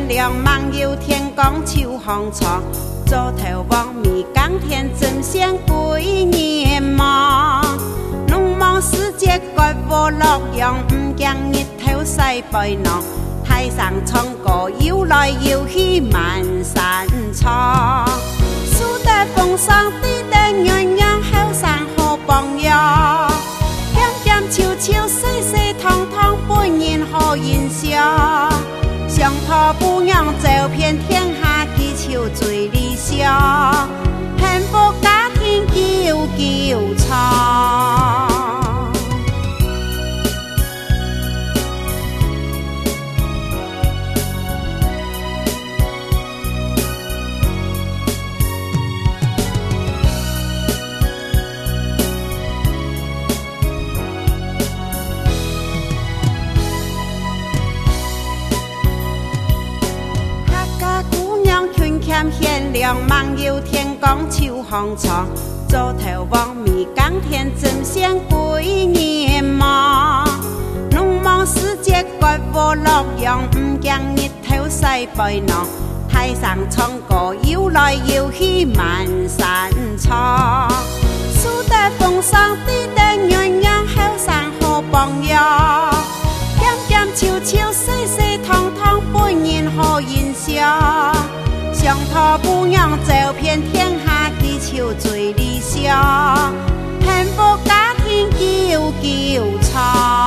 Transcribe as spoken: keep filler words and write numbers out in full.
贤良，梦游天公秋风错。左头望米江天真仙几年忙。农忙世界怪我洛阳，唔惊日头晒背囊。台上唱歌游来游去满山草。树在风霜地地洋洋，后山好朋友。咸咸秋秋细细汤汤，本人好印象。上头不让走遍天下，祈求最理想。幸福家庭久久长。贤良，梦游天公秋风错。左头望米江天真仙几年忙。农忙世界怪我洛阳，唔惊日头晒背囊。台上唱歌游来游去满山草。树在风霜地地洋洋，后山好朋友。咸咸秋秋细细汤汤，本人好印象。上头不让走遍天下，祈求最理想。幸福家庭久久长。